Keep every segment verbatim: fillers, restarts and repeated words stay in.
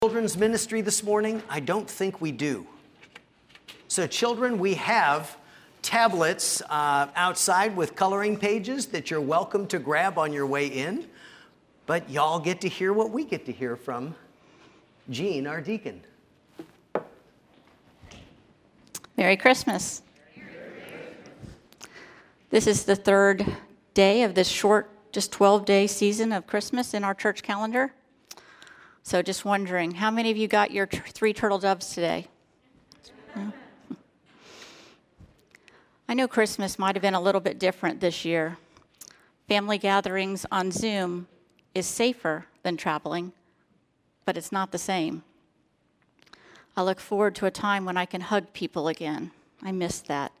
Children's ministry this morning? I don't think we do. So children, we have tablets uh, outside with coloring pages that you're welcome to grab on your way in. But y'all get to hear what we get to hear from Gene, our deacon. Merry Christmas. This is the third day of this short, just twelve-day season of Christmas in our church calendar. So just wondering, how many of you got your t- three turtle doves today? No? I know Christmas might have been a little bit different this year. Family gatherings on Zoom is safer than traveling, but it's not the same. I look forward to a time when I can hug people again. I miss that.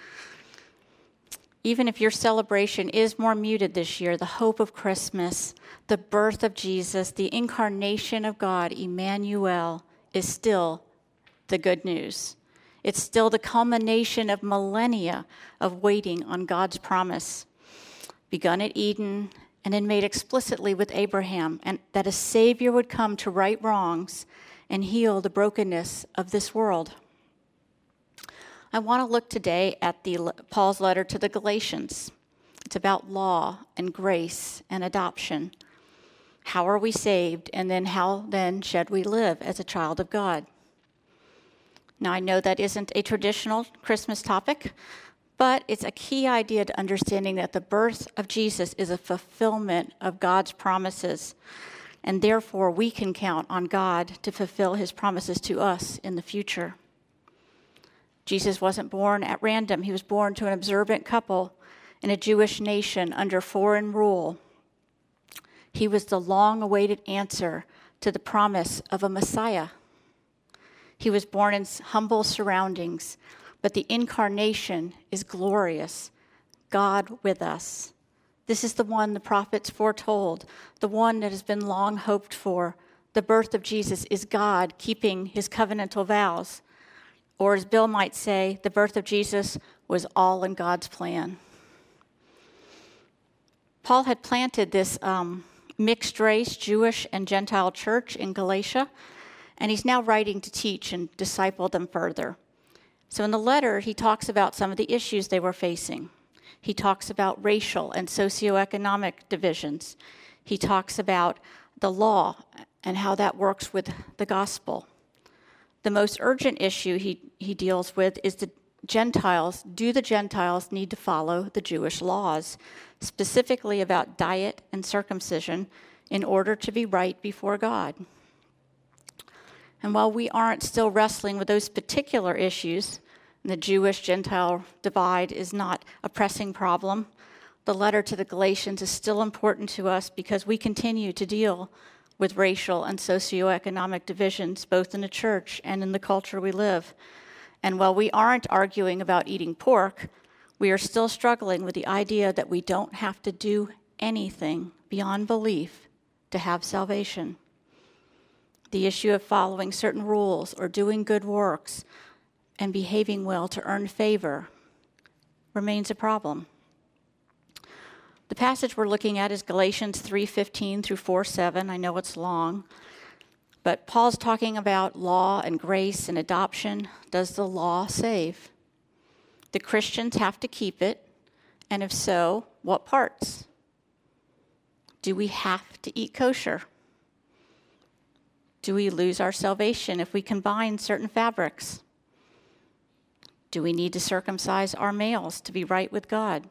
Even if your celebration is more muted this year, the hope of Christmas, the birth of Jesus, the incarnation of God, Emmanuel, is still the good news. It's still the culmination of millennia of waiting on God's promise, begun at Eden and then made explicitly with Abraham, and that a Savior would come to right wrongs and heal the brokenness of this world. I want to look today at the Paul's letter to the Galatians. It's about law and grace and adoption. How are we saved? And then how then should we live as a child of God? Now, I know that isn't a traditional Christmas topic, but it's a key idea to understanding that the birth of Jesus is a fulfillment of God's promises, and therefore we can count on God to fulfill his promises to us in the future. Jesus wasn't born at random. He was born to an observant couple in a Jewish nation under foreign rule. He was the long-awaited answer to the promise of a Messiah. He was born in humble surroundings, but the incarnation is glorious, God with us. This is the one the prophets foretold, the one that has been long hoped for. The birth of Jesus is God keeping his covenantal vows. Or as Bill might say, the birth of Jesus was all in God's plan. Paul had planted this um, mixed-race Jewish and Gentile church in Galatia, and he's now writing to teach and disciple them further. So in the letter, he talks about some of the issues they were facing. He talks about racial and socioeconomic divisions. He talks about the law and how that works with the gospel. The most urgent issue he, he deals with is the Gentiles. Do the Gentiles need to follow the Jewish laws, specifically about diet and circumcision, in order to be right before God? And while we aren't still wrestling with those particular issues, the Jewish-Gentile divide is not a pressing problem, the letter to the Galatians is still important to us because we continue to deal with racial and socioeconomic divisions, both in the church and in the culture we live. And while we aren't arguing about eating pork, we are still struggling with the idea that we don't have to do anything beyond belief to have salvation. The issue of following certain rules or doing good works and behaving well to earn favor remains a problem. The passage we're looking at is Galatians three fifteen through four seven. I know it's long, but Paul's talking about law and grace and adoption. Does the law save? The Christians have to keep it, and if so, what parts? Do we have to eat kosher? Do we lose our salvation if we combine certain fabrics? Do we need to circumcise our males to be right with God?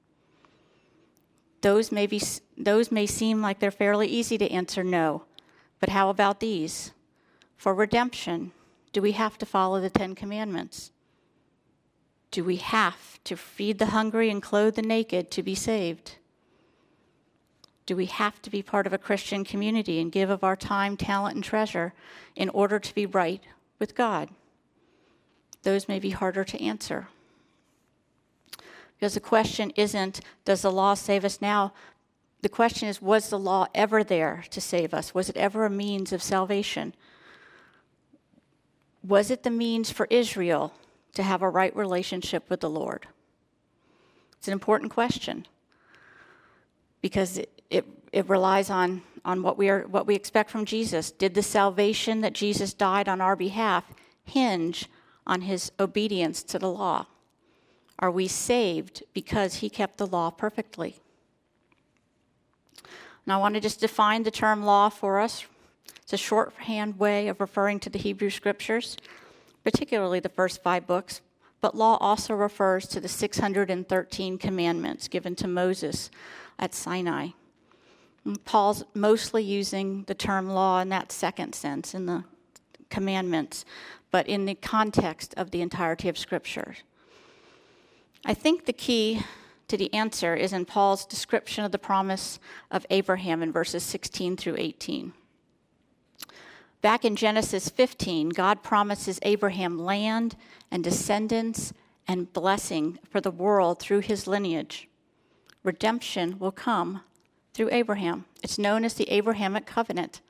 Those may be, those may seem like they're fairly easy to answer no, but how about these? For redemption, do we have to follow the Ten Commandments? Do we have to feed the hungry and clothe the naked to be saved? Do we have to be part of a Christian community and give of our time, talent, and treasure in order to be right with God? Those may be harder to answer. Because the question isn't, does the law save us now? The question is, was the law ever there to save us? Was it ever a means of salvation? Was it the means for Israel to have a right relationship with the Lord? It's an important question because it, it, it relies on, on what we are what we expect from Jesus. Did the salvation that Jesus died on our behalf hinge on his obedience to the law? Are we saved because he kept the law perfectly? And I want to just define the term law for us. It's a shorthand way of referring to the Hebrew Scriptures, particularly the first five books. But law also refers to the six hundred thirteen commandments given to Moses at Sinai. And Paul's mostly using the term law in that second sense, in the commandments, but in the context of the entirety of Scripture. I think the key to the answer is in Paul's description of the promise of Abraham in verses sixteen through eighteen. Back in Genesis fifteen, God promises Abraham land and descendants and blessing for the world through his lineage. Redemption will come through Abraham. It's known as the Abrahamic covenant.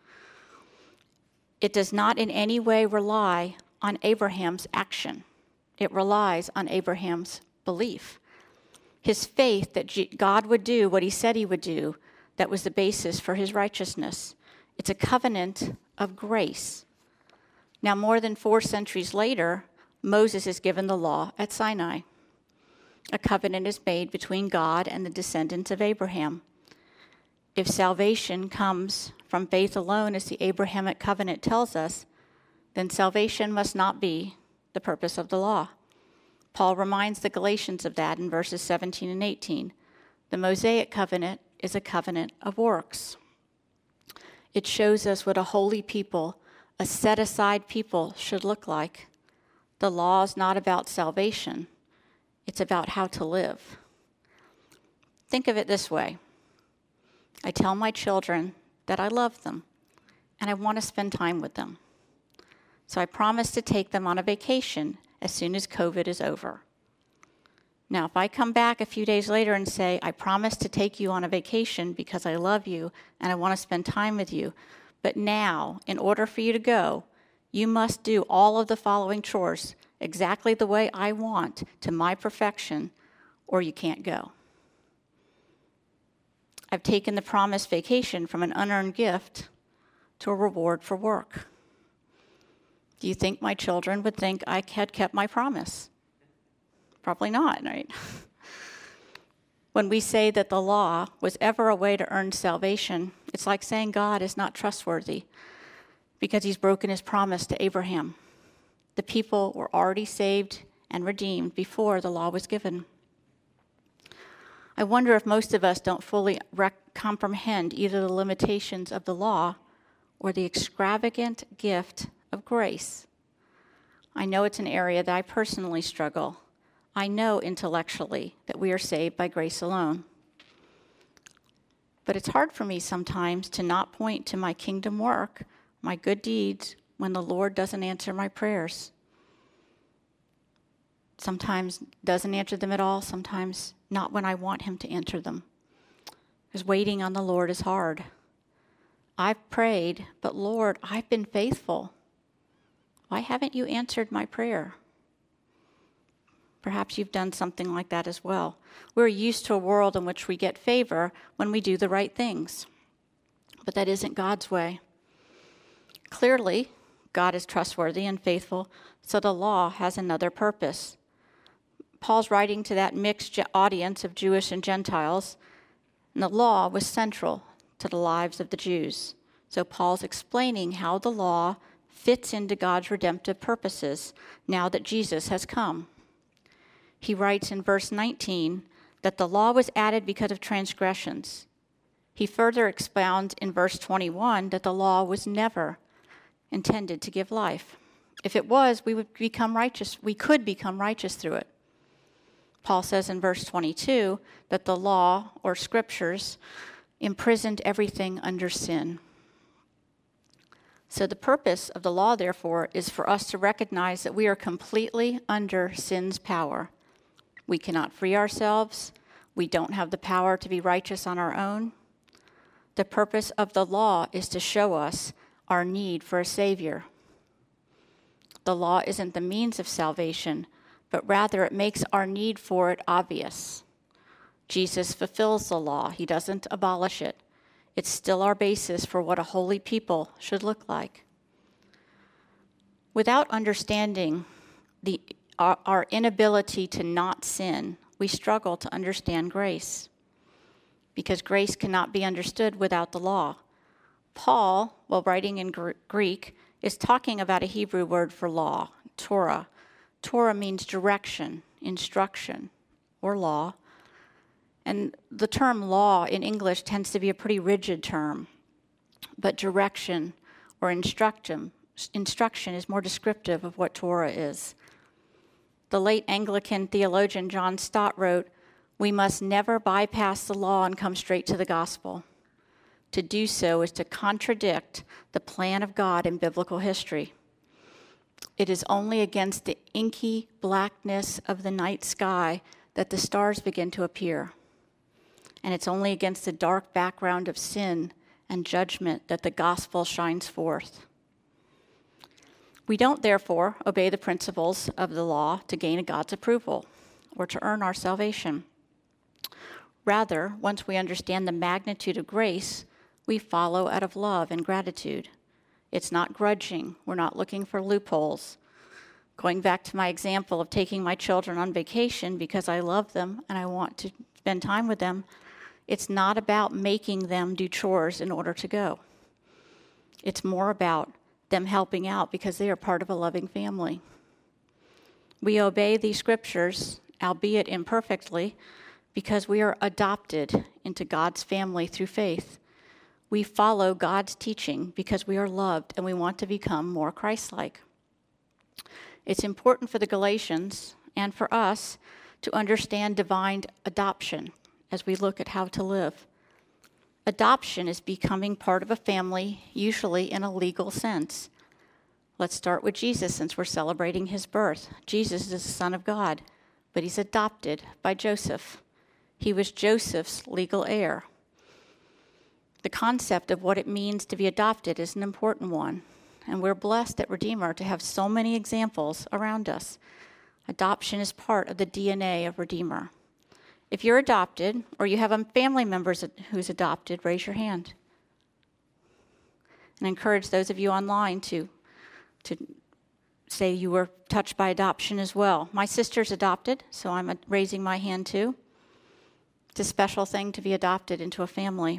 It does not in any way rely on Abraham's action. It relies on Abraham's belief. His faith that God would do what he said he would do, that was the basis for his righteousness. It's a covenant of grace. Now, more than four centuries later, Moses is given the law at Sinai. A covenant is made between God and the descendants of Abraham. If salvation comes from faith alone, as the Abrahamic covenant tells us, then salvation must not be the purpose of the law. Paul reminds the Galatians of that in verses seventeen and eighteen. The Mosaic covenant is a covenant of works. It shows us what a holy people, a set-aside people, should look like. The law is not about salvation. It's about how to live. Think of it this way. I tell my children that I love them and I want to spend time with them. So I promise to take them on a vacation as soon as COVID is over. Now, if I come back a few days later and say, I promise to take you on a vacation because I love you and I want to spend time with you, but now, in order for you to go, you must do all of the following chores exactly the way I want, to my perfection, or you can't go. I've taken the promised vacation from an unearned gift to a reward for work. Do you think my children would think I had kept my promise? Probably not, right? When we say that the law was ever a way to earn salvation, it's like saying God is not trustworthy because he's broken his promise to Abraham. The people were already saved and redeemed before the law was given. I wonder if most of us don't fully rec- comprehend either the limitations of the law or the extravagant gift of grace. I know it's an area that I personally struggle. I know intellectually that we are saved by grace alone. But it's hard for me sometimes to not point to my kingdom work, my good deeds, when the Lord doesn't answer my prayers. Sometimes doesn't answer them at all, sometimes not when I want him to answer them. Because waiting on the Lord is hard. I've prayed, but Lord, I've been faithful. Why haven't you answered my prayer? Perhaps you've done something like that as well. We're used to a world in which we get favor when we do the right things. But that isn't God's way. Clearly, God is trustworthy and faithful, so the law has another purpose. Paul's writing to that mixed audience of Jewish and Gentiles, and the law was central to the lives of the Jews. So Paul's explaining how the law fits into God's redemptive purposes now that Jesus has come. He writes in verse nineteen that the law was added because of transgressions. He further expounds in verse twenty-one that the law was never intended to give life. If it was, we would become righteous. We could become righteous through it. Paul says in verse twenty-two that the law, or scriptures, imprisoned everything under sin. So the purpose of the law, therefore, is for us to recognize that we are completely under sin's power. We cannot free ourselves. We don't have the power to be righteous on our own. The purpose of the law is to show us our need for a Savior. The law isn't the means of salvation, but rather it makes our need for it obvious. Jesus fulfills the law. He doesn't abolish it. It's still our basis for what a holy people should look like. Without understanding the, our, our inability to not sin, we struggle to understand grace, because grace cannot be understood without the law. Paul, while writing in Gr- Greek, is talking about a Hebrew word for law, Torah. Torah means direction, instruction, or law. And the term law in English tends to be a pretty rigid term, but direction or instruction, instruction is more descriptive of what Torah is. The late Anglican theologian John Stott wrote, "We must never bypass the law and come straight to the gospel. To do so is to contradict the plan of God in biblical history. It is only against the inky blackness of the night sky that the stars begin to appear. And it's only against the dark background of sin and judgment that the gospel shines forth. We don't, therefore, obey the principles of the law to gain God's approval or to earn our salvation. Rather, once we understand the magnitude of grace, we follow out of love and gratitude. It's not grudging. We're not looking for loopholes. Going back to my example of taking my children on vacation because I love them and I want to spend time with them, it's not about making them do chores in order to go. It's more about them helping out because they are part of a loving family. We obey these scriptures, albeit imperfectly, because we are adopted into God's family through faith. We follow God's teaching because we are loved and we want to become more Christ-like. It's important for the Galatians and for us to understand divine adoption as we look at how to live. Adoption is becoming part of a family, usually in a legal sense. Let's start with Jesus since we're celebrating his birth. Jesus is the Son of God, but he's adopted by Joseph. He was Joseph's legal heir. The concept of what it means to be adopted is an important one, and we're blessed at Redeemer to have so many examples around us. Adoption is part of the D N A of Redeemer. If you're adopted, or you have a family member who's adopted, raise your hand. And I encourage those of you online to, to say you were touched by adoption as well. My sister's adopted, so I'm raising my hand too. It's a special thing to be adopted into a family.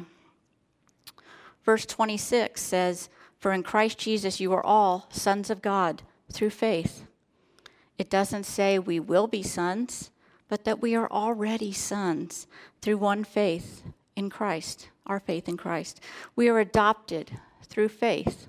Verse twenty-six says, "For in Christ Jesus you are all sons of God through faith." It doesn't say we will be sons, but that we are already sons through one faith in Christ, our faith in Christ. We are adopted through faith.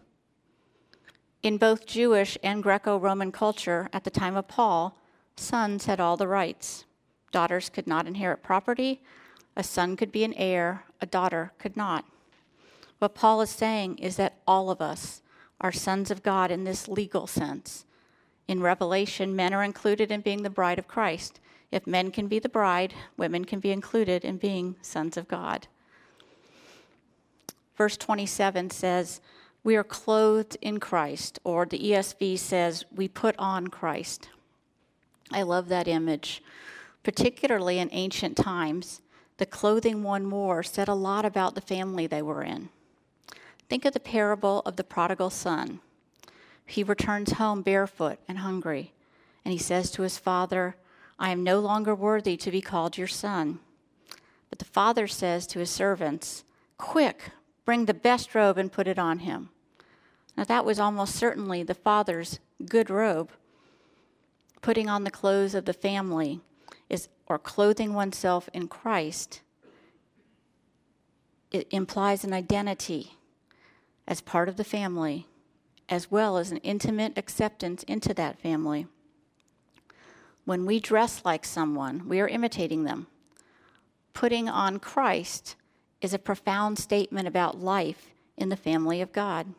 In both Jewish and Greco-Roman culture at the time of Paul, sons had all the rights. Daughters could not inherit property. A son could be an heir. A daughter could not. What Paul is saying is that all of us are sons of God in this legal sense. In Revelation, men are included in being the bride of Christ. If men can be the bride, women can be included in being sons of God. Verse twenty-seven says, "We are clothed in Christ," or the E S V says, "We put on Christ." I love that image. Particularly in ancient times, the clothing one wore said a lot about the family they were in. Think of the parable of the prodigal son. He returns home barefoot and hungry, and he says to his father, "I am no longer worthy to be called your son." But the father says to his servants, "Quick, bring the best robe and put it on him." Now that was almost certainly the father's good robe. Putting on the clothes of the family is, or clothing oneself in Christ, it implies an identity as part of the family, as well as an intimate acceptance into that family. When we dress like someone, we are imitating them. Putting on Christ is a profound statement about life in the family of God.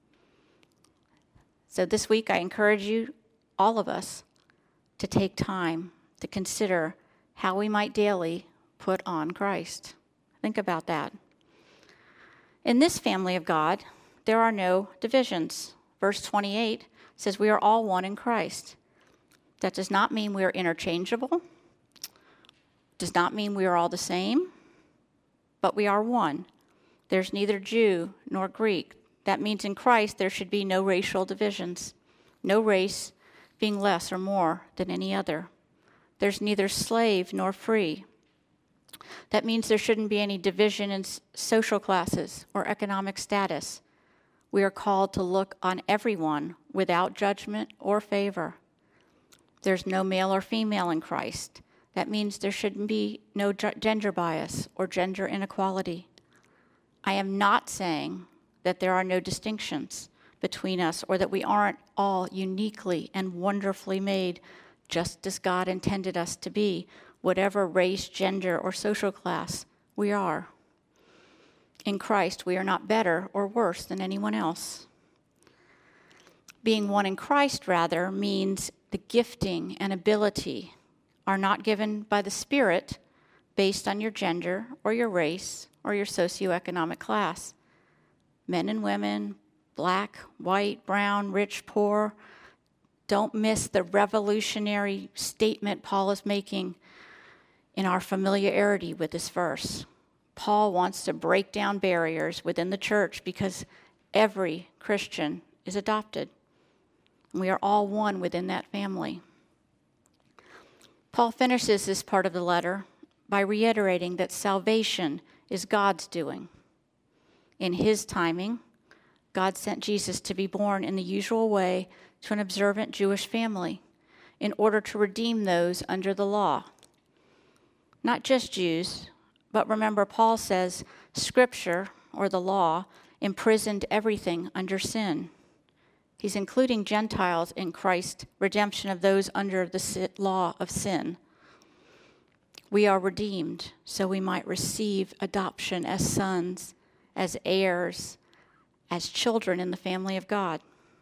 So this week, I encourage you, all of us, to take time to consider how we might daily put on Christ. Think about that. In this family of God, there are no divisions. Verse twenty-eight says we are all one in Christ. That does not mean we are interchangeable, does not mean we are all the same, but we are one. There's neither Jew nor Greek. That means in Christ there should be no racial divisions, no race being less or more than any other. There's neither slave nor free. That means there shouldn't be any division in social classes or economic status. We are called to look on everyone without judgment or favor. There's no male or female in Christ. That means there shouldn't be no gender bias or gender inequality. I am not saying that there are no distinctions between us or that we aren't all uniquely and wonderfully made just as God intended us to be, whatever race, gender, or social class we are. In Christ, we are not better or worse than anyone else. Being one in Christ, rather, means the gifting and ability are not given by the Spirit based on your gender or your race or your socioeconomic class. Men and women, black, white, brown, rich, poor, don't miss the revolutionary statement Paul is making in our familiarity with this verse. Paul wants to break down barriers within the church because every Christian is adopted. We are all one within that family. Paul finishes this part of the letter by reiterating that salvation is God's doing. In his timing, God sent Jesus to be born in the usual way to an observant Jewish family in order to redeem those under the law. Not just Jews, but remember, Paul says Scripture, or the law, imprisoned everything under sin. He's including Gentiles in Christ's redemption of those under the law of sin. We are redeemed so we might receive adoption as sons, as heirs, as children in the family of God.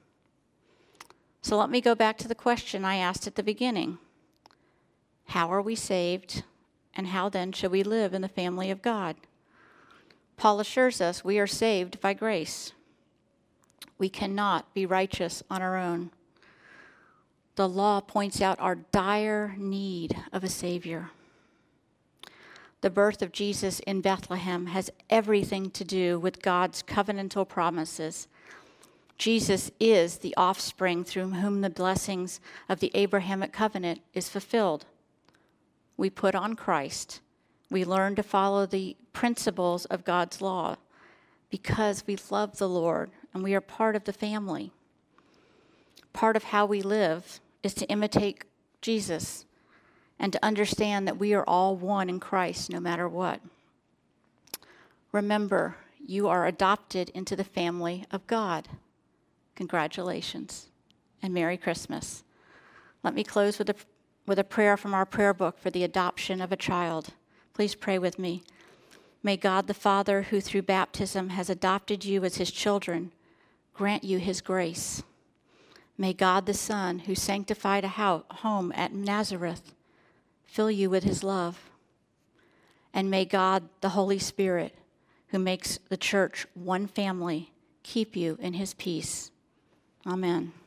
So let me go back to the question I asked at the beginning. How are we saved, and how then should we live in the family of God? Paul assures us we are saved by grace. We cannot be righteous on our own. The law points out our dire need of a Savior. The birth of Jesus in Bethlehem has everything to do with God's covenantal promises. Jesus is the offspring through whom the blessings of the Abrahamic covenant is fulfilled. We put on Christ. We learn to follow the principles of God's law because we love the Lord and we are part of the family. Part of how we live is to imitate Jesus and to understand that we are all one in Christ no matter what. Remember, you are adopted into the family of God. Congratulations and Merry Christmas. Let me close with a, with a prayer from our prayer book for the adoption of a child. Please pray with me. May God the Father, who through baptism has adopted you as his children, grant you his grace. May God the Son, who sanctified a home at Nazareth, fill you with his love. And may God the Holy Spirit, who makes the church one family, keep you in his peace. Amen.